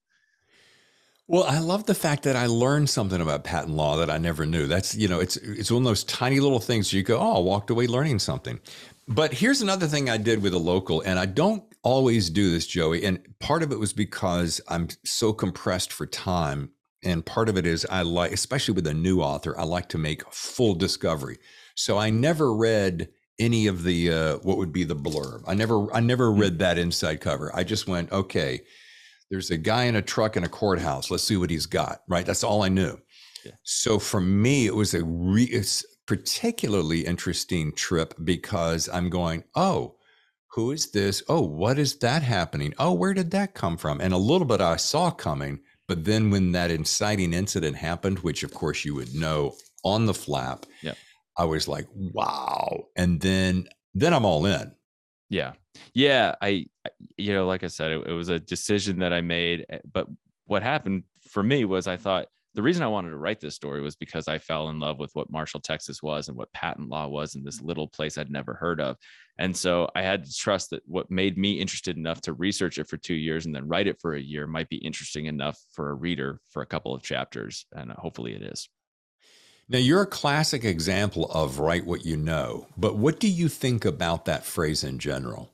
Well, I love the fact that I learned something about patent law that I never knew. That's, you know, it's it's one of those tiny little things you go, oh, I walked away learning something. But here's another thing I did with The Local, and I don't always do this, Joey, and part of it was because I'm so compressed for time, and part of it is I like, especially with a new author, I like to make full discovery. So I never read any of the, uh, what would be the blurb. I never, I never read that inside cover. I just went, okay, there's a guy in a truck in a courthouse. Let's see what he's got, right? That's all I knew. Yeah. So for me, it was a re- particularly interesting trip, because I'm going, oh, who is this? Oh, what is that happening? Oh, where did that come from? And a little bit I saw coming, but then when that inciting incident happened, which of course you would know on the flap, yeah. I was like, wow. And then, then I'm all in. Yeah. Yeah. I, you know, like I said, it, it was a decision that I made. But what happened for me was I thought the reason I wanted to write this story was because I fell in love with what Marshall, Texas was and what patent law was in this little place I'd never heard of. And so I had to trust that what made me interested enough to research it for two years and then write it for a year might be interesting enough for a reader for a couple of chapters. And hopefully it is. Now, you're a classic example of write what you know, but what do you think about that phrase in general?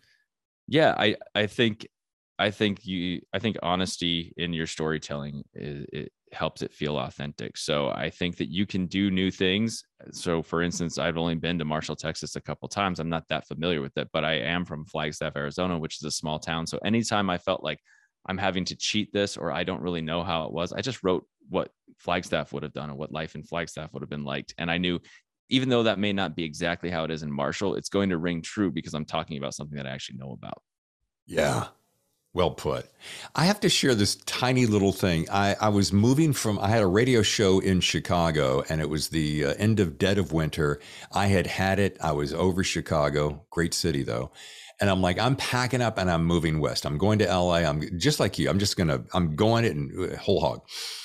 Yeah, I, I think, I think you, I think honesty in your storytelling is, it helps it feel authentic. So I think that you can do new things. So for instance, I've only been to Marshall, Texas a couple of times. I'm not that familiar with it, but I am from Flagstaff, Arizona, which is a small town. So anytime I felt like I'm having to cheat this, or I don't really know how it was, I just wrote what Flagstaff would have done or what life in Flagstaff would have been like. And I knew, even though that may not be exactly how it is in Marshall, it's going to ring true because I'm talking about something that I actually know about. Yeah. Well put. I have to share this tiny little thing. I, I was moving from, I had a radio show in Chicago, and it was the uh, end of dead of winter. I had had it. I was over Chicago, great city though. And I'm like, I'm packing up and I'm moving west. I'm going to L A. I'm just like you. I'm just going to, I'm going it and whole hog.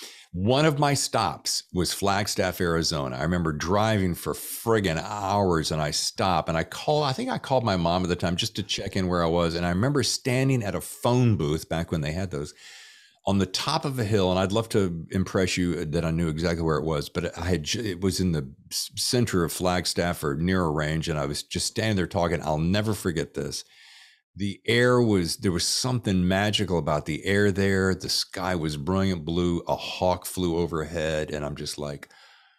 One of my stops was Flagstaff, Arizona. I remember driving for friggin' hours, and I stopped and I called, I think I called my mom at the time just to check in where I was. And I remember standing at a phone booth back when they had those on the top of a hill. And I'd love to impress you that I knew exactly where it was, but I had, it was in the center of Flagstaff or near a range. And I was just standing there talking. I'll never forget this. The air was, there was something magical about the air there. The sky was brilliant blue. A hawk flew overhead. And I'm just like,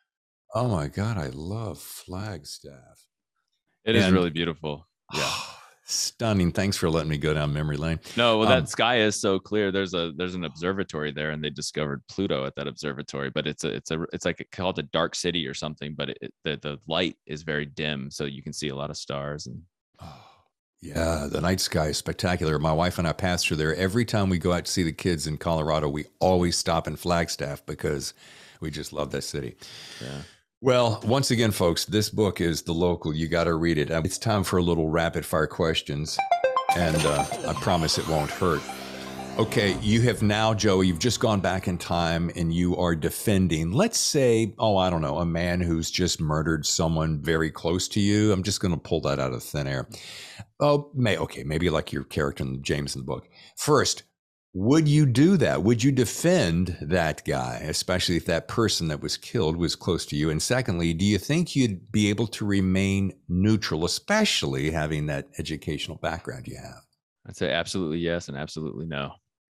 oh my God, I love Flagstaff. It and, is really beautiful. Yeah. Stunning. Thanks for letting me go down memory lane. No, well, um, that sky is so clear. There's a, there's an observatory there, and they discovered Pluto at that observatory, but it's a, it's a, it's like a, called a dark city or something, but it, the, the light is very dim. So you can see a lot of stars. And oh. Yeah, the night sky is spectacular. My wife and I pass through there. Every time we go out to see the kids in Colorado, we always stop in Flagstaff because we just love that city. Yeah. Well, once again, folks, this book is The Local. You got to read it. It's time for a little rapid fire questions, and uh, I promise it won't hurt. Okay, you have now, Joey, you've just gone back in time and you are defending, let's say, oh, I don't know, a man who's just murdered someone very close to you. I'm just going to pull that out of thin air. Oh, may okay, maybe like your character in James in the book. First, would you do that? Would you defend that guy, especially if that person that was killed was close to you? And secondly, do you think you'd be able to remain neutral, especially having that educational background you have? I'd say absolutely yes and absolutely no.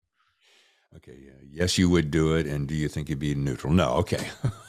Okay, yeah. Yes, you would do it. And do you think you'd be neutral? No, okay.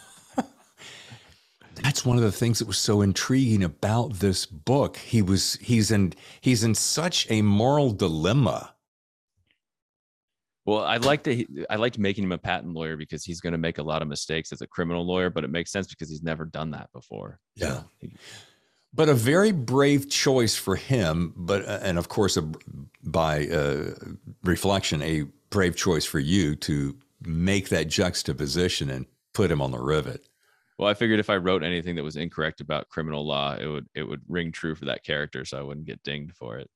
That's one of the things that was so intriguing about this book. He was, he's in, he's in such a moral dilemma. Well, I liked it. I liked making him a patent lawyer because he's going to make a lot of mistakes as a criminal lawyer, but it makes sense because he's never done that before. Yeah. So, but a very brave choice for him, but, and of course, a, by uh, reflection, a brave choice for you to make that juxtaposition and put him on the rivet. Well, I figured if I wrote anything that was incorrect about criminal law, it would, it would ring true for that character. So I wouldn't get dinged for it.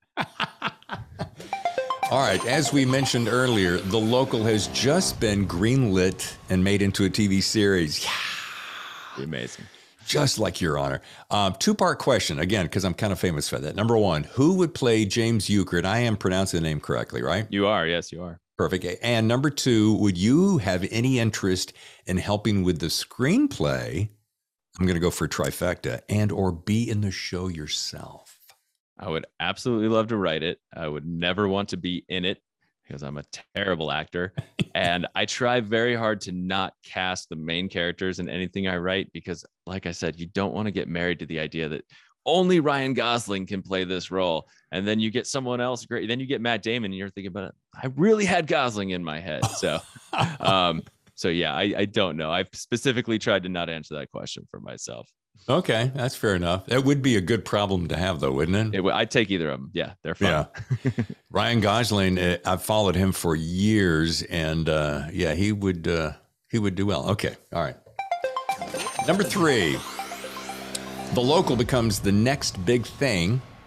All right. As we mentioned earlier, The Local has just been greenlit and made into a T V series. Yeah. Amazing. Just like Your Honor. Um, two-part question, again, because I'm kind of famous for that. Number one, who would play James Euchre? I am pronouncing the name correctly, right? You are. Yes, you are. Perfect. And number two, would you have any interest in helping with the screenplay? I'm going to go for trifecta, and or be in the show yourself. I would absolutely love to write it. I would never want to be in it because I'm a terrible actor. And I try very hard to not cast the main characters in anything I write because, like I said, you don't want to get married to the idea that only Ryan Gosling can play this role. And then you get someone else great. Then you get Matt Damon and you're thinking about it. I really had Gosling in my head. So, um, so yeah, I, I don't know. I've specifically tried to not answer that question for myself. Okay, that's fair enough. That would be a good problem to have, though, wouldn't it? it I'd take either of them. Yeah, they're fun. Yeah. Ryan Gosling, uh, I've followed him for years, and uh, yeah, he would uh, he would do well. Okay, all right. Number three, The Local becomes the next big thing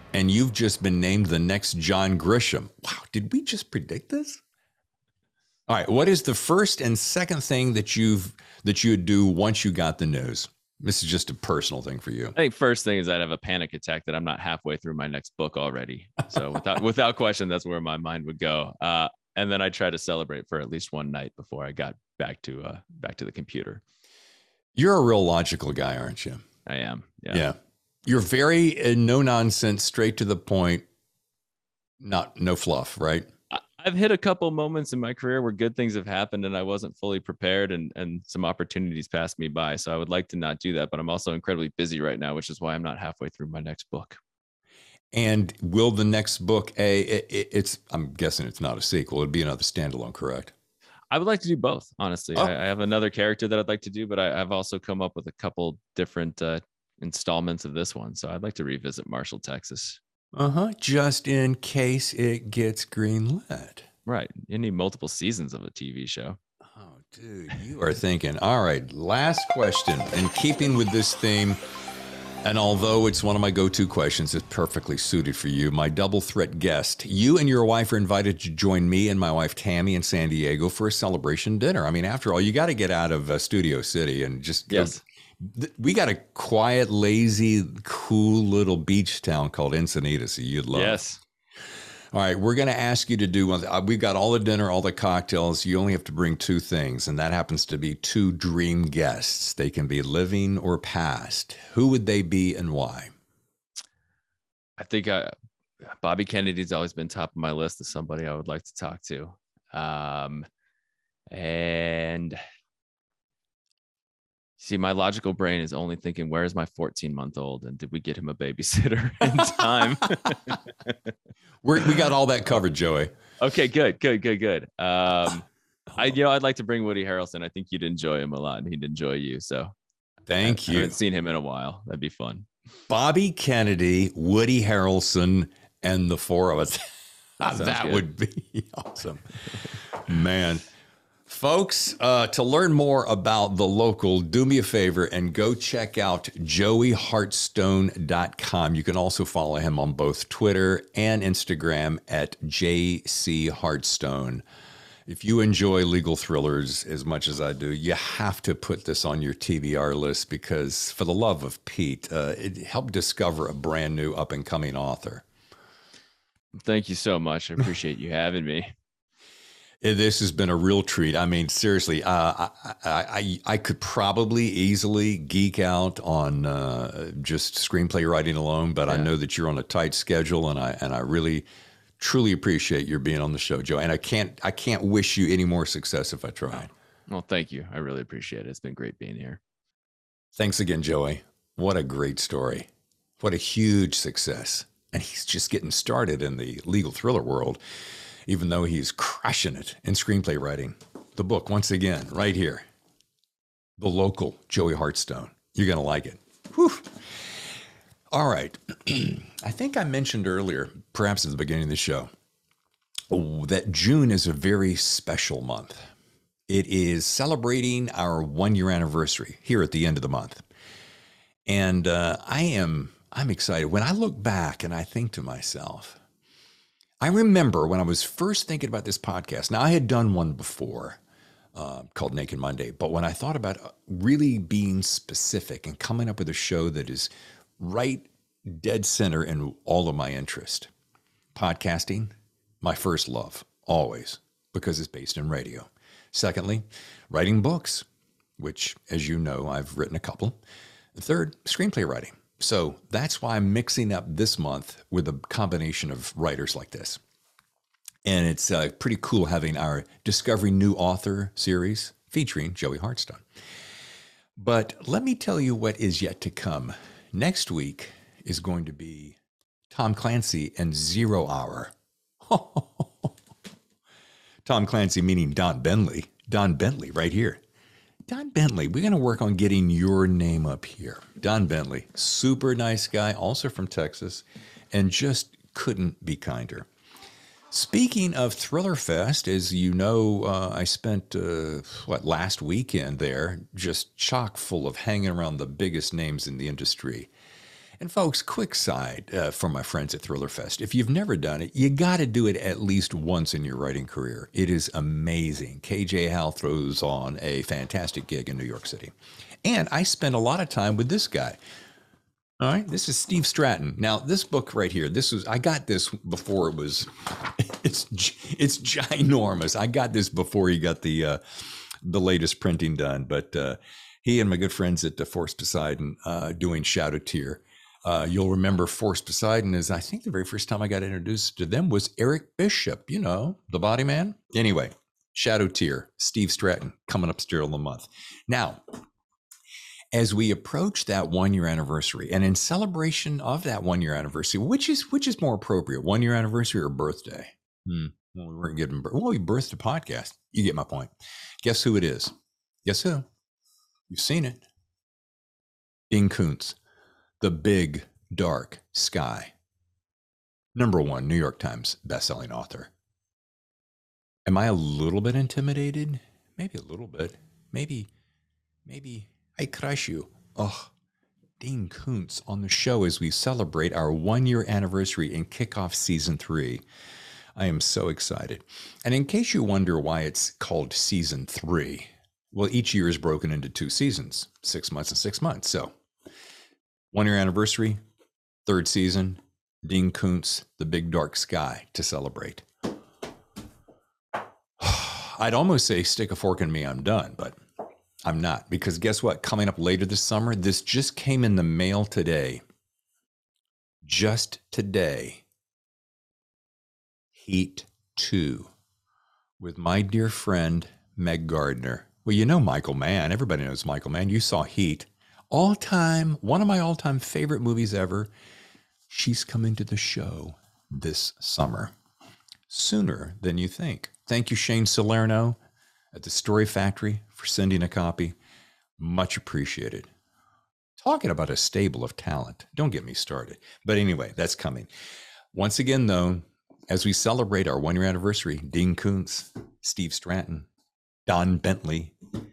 and you've just been named the next John Grisham. Wow, did we just predict this? All right, what is the first and second thing that you've that you would do once you got the news? This is just a personal thing for you. I think first thing is I'd have a panic attack that I'm not halfway through my next book already. So without without question, that's where my mind would go. Uh, and then I try to celebrate for at least one night before I got back to uh, back to the computer. You're a real logical guy, aren't you? I am. Yeah. Yeah. You're very uh, no nonsense, straight to the point. Not no fluff, right? I've hit a couple moments in my career where good things have happened and I wasn't fully prepared and, and some opportunities passed me by. So I would like to not do that, but I'm also incredibly busy right now, which is why I'm not halfway through my next book. And will the next book, a it, it's, I'm guessing it's not a sequel. It'd be another standalone, correct? I would like to do both, honestly. Oh. I, I have another character that I'd like to do, but I, I've also come up with a couple different uh, installments of this one. So I'd like to revisit Marshall, Texas. Uh-huh. Just in case it gets greenlit. Right. You need multiple seasons of a T V show. Oh, dude, you are thinking. All right, last question. In keeping with this theme, and although it's one of my go-to questions, it's perfectly suited for you, my double threat guest. You and your wife are invited to join me and my wife Tammy in San Diego for a celebration dinner. I mean, after all, you got to get out of uh, Studio City and just go. Yes. We got a quiet, lazy, cool little beach town called Encinitas you'd love. Yes. All right, we're going to ask you to do one. We've got all the dinner, all the cocktails. You only have to bring two things, and that happens to be two dream guests. They can be living or past. Who would they be and why? I think I, Bobby Kennedy's always been top of my list as somebody I would like to talk to. Um, and... See, my logical brain is only thinking, where is my fourteen month old? And did we get him a babysitter in time? We're, we got all that covered, Joey. Okay, good, good, good, good. Um, I, you know, I'd like to bring Woody Harrelson. I think you'd enjoy him a lot and he'd enjoy you. So thank I, you. I haven't seen him in a while. That'd be fun. Bobby Kennedy, Woody Harrelson, and the four of us. That, that would be awesome. Man. Folks, uh, to learn more about The Local, do me a favor and go check out joey hartstone dot com. You can also follow him on both Twitter and Instagram at J C Hartstone. If you enjoy legal thrillers as much as I do, you have to put this on your T B R list because, for the love of Pete, uh, it helped discover a brand new up-and-coming author. Thank you so much. I appreciate you having me. This has been a real treat. I mean, seriously, uh, I, I, I I could probably easily geek out on uh, just screenplay writing alone, but yeah. I know that you're on a tight schedule, and I and I really, truly appreciate your being on the show, Joe. And I can't I can't wish you any more success if I tried. Well, thank you. I really appreciate it. It's been great being here. Thanks again, Joey. What a great story. What a huge success. And he's just getting started in the legal thriller world, even though he's crushing it in screenplay writing. The book, once again, right here. The Local, Joey Hartstone. You're going to like it. Whew. All right. I think I mentioned earlier, perhaps at the beginning of the show, that June is a very special month. It is celebrating our one-year anniversary here at the end of the month. And uh, I am, I'm excited. When I look back and I think to myself, I remember when I was first thinking about this podcast. Now, I had done one before uh, called Naked Monday, but when I thought about really being specific and coming up with a show that is right dead center in all of my interest, podcasting, my first love, always, because it's based in radio. Secondly, writing books, which, as you know, I've written a couple. Third, screenplay writing. So that's why I'm mixing up this month with a combination of writers like this. And it's uh, pretty cool having our Discovering New Author series featuring Joey Hartstone. But let me tell you what is yet to come. Next week is going to be Tom Clancy and Zero Hour. Tom Clancy meaning Don Bentley. Don Bentley right here. Don Bentley, we're going to work on getting your name up here. Don Bentley, super nice guy, also from Texas, and just couldn't be kinder. Speaking of Thriller Fest, as you know, uh, I spent, uh, what, last weekend there, just chock full of hanging around the biggest names in the industry. And folks, quick side uh, for my friends at Thriller Fest. If you've never done it, you got to do it at least once in your writing career. It is amazing. K J Hal throws on a fantastic gig in New York City. And I spent a lot of time with this guy. All right, this is Steve Stratton. Now, this book right here, this was, I got this before it was, it's it's ginormous. I got this before he got the uh, the latest printing done. But uh, he and my good friends at the Force Poseidon uh, doing Shadow Tear. Uh, you'll remember Force Poseidon is, I think the very first time I got introduced to them was Eric Bishop, you know, the body man. Anyway, Shadow Tear, Steve Stratton, coming up still in the month. Now, as we approach that one year anniversary, and in celebration of that one year anniversary, which is which is more appropriate, one year anniversary or birthday? Hmm. Well, we weren't getting well, we birthed a podcast. You get my point. Guess who it is? Guess who? You've seen it. Dean Koontz, The Big Dark Sky. Number one, New York Times bestselling author. Am I a little bit intimidated? Maybe a little bit. Maybe, maybe. I crush you. Oh, Dean Koontz on the show as we celebrate our one-year anniversary and kick off season three. I am so excited. And in case you wonder why it's called season three, well, each year is broken into two seasons, six months and six months. So one-year anniversary, third season, Dean Koontz, The Big Dark Sky to celebrate. I'd almost say stick a fork in me, I'm done, but I'm not, because guess what? Coming up later this summer, this just came in the mail today. Just today. Heat two with my dear friend, Meg Gardner. Well, you know Michael Mann. Everybody knows Michael Mann. You saw Heat. All time, one of my all-time favorite movies ever. She's coming to the show this summer. Sooner than you think. Thank you, Shane Salerno at the Story Factory for sending a copy. Much appreciated. Talking about a stable of talent. Don't get me started. But anyway, that's coming. Once again, though, as we celebrate our one-year anniversary, Dean Koontz, Steve Stratton, Don Bentley,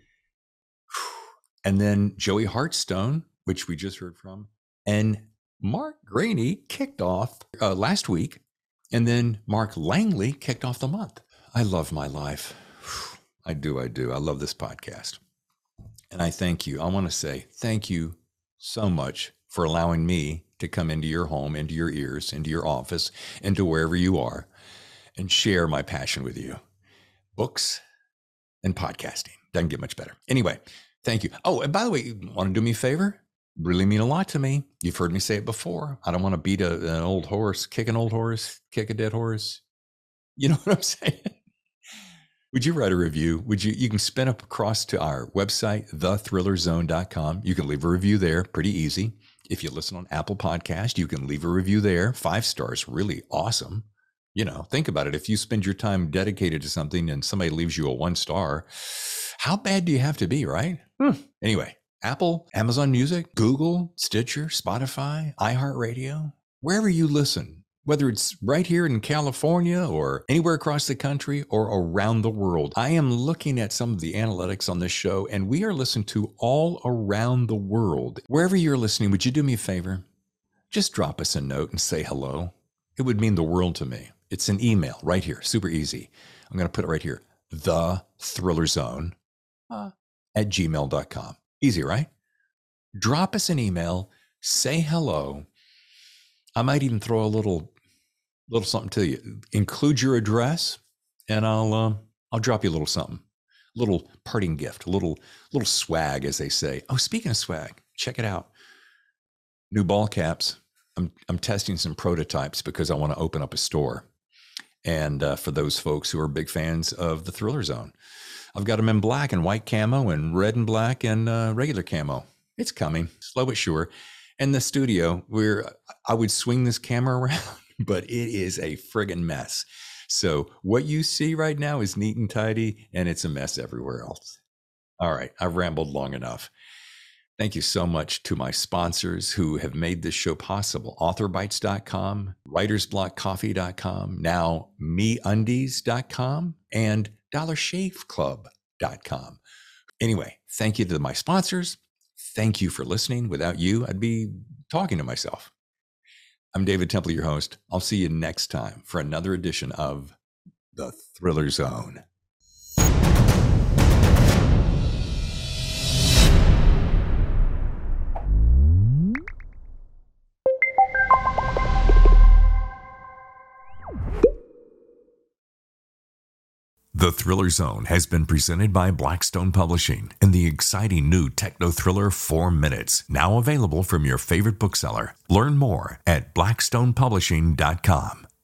and then Joey Hartstone, which we just heard from, and Mark Graney kicked off uh, last week, and then Mark Langley kicked off the month. I love my life. I do, I do. I love this podcast. And I thank you. I want to say thank you so much for allowing me to come into your home, into your ears, into your office, into wherever you are, and share my passion with you. Books and podcasting. Doesn't get much better. Anyway, thank you. Oh, and by the way, you want to do me a favor? Really mean a lot to me. You've heard me say it before. I don't want to beat a, an old horse, kick an old horse, kick a dead horse. You know what I'm saying? Would you write a review? Would you? You can spin up across to our website, the thriller zone dot com. You can leave a review there. Pretty easy. If you listen on Apple Podcast, you can leave a review there. Five stars, really awesome. You know, think about it. If you spend your time dedicated to something and somebody leaves you a one star, how bad do you have to be, right? Hmm. Anyway, Apple, Amazon Music, Google, Stitcher, Spotify, iHeartRadio, wherever you listen. Whether it's right here in California or anywhere across the country or around the world. I am looking at some of the analytics on this show, and we are listened to all around the world. Wherever you're listening, would you do me a favor? Just drop us a note and say hello. It would mean the world to me. It's an email right here, super easy. I'm going to put it right here, the thriller zone uh, at gmail dot com. Easy, right? Drop us an email, say hello. I might even throw a little little something to you. Include your address, and I'll um, I'll drop you a little something, a little parting gift, a little little swag, as they say. Oh, speaking of swag, check it out. New ball caps. I'm I'm testing some prototypes because I want to open up a store, and uh, for those folks who are big fans of the Thriller Zone, I've got them in black and white camo, and red and black and uh, regular camo. It's coming, slow but sure. And the studio, where I would swing this camera around, but it is a friggin' mess. So what you see right now is neat and tidy, and it's a mess everywhere else. All right, I've rambled long enough. Thank you so much to my sponsors who have made this show possible. author bites dot com, writers block coffee dot com, now me undies dot com, and dollar shave club dot com. Anyway, thank you to my sponsors. Thank you for listening. Without you, I'd be talking to myself. I'm David Temple, your host. I'll see you next time for another edition of The Thriller Zone. The Thriller Zone has been presented by Blackstone Publishing and the exciting new techno thriller Four Minutes, now available from your favorite bookseller. Learn more at blackstone publishing dot com.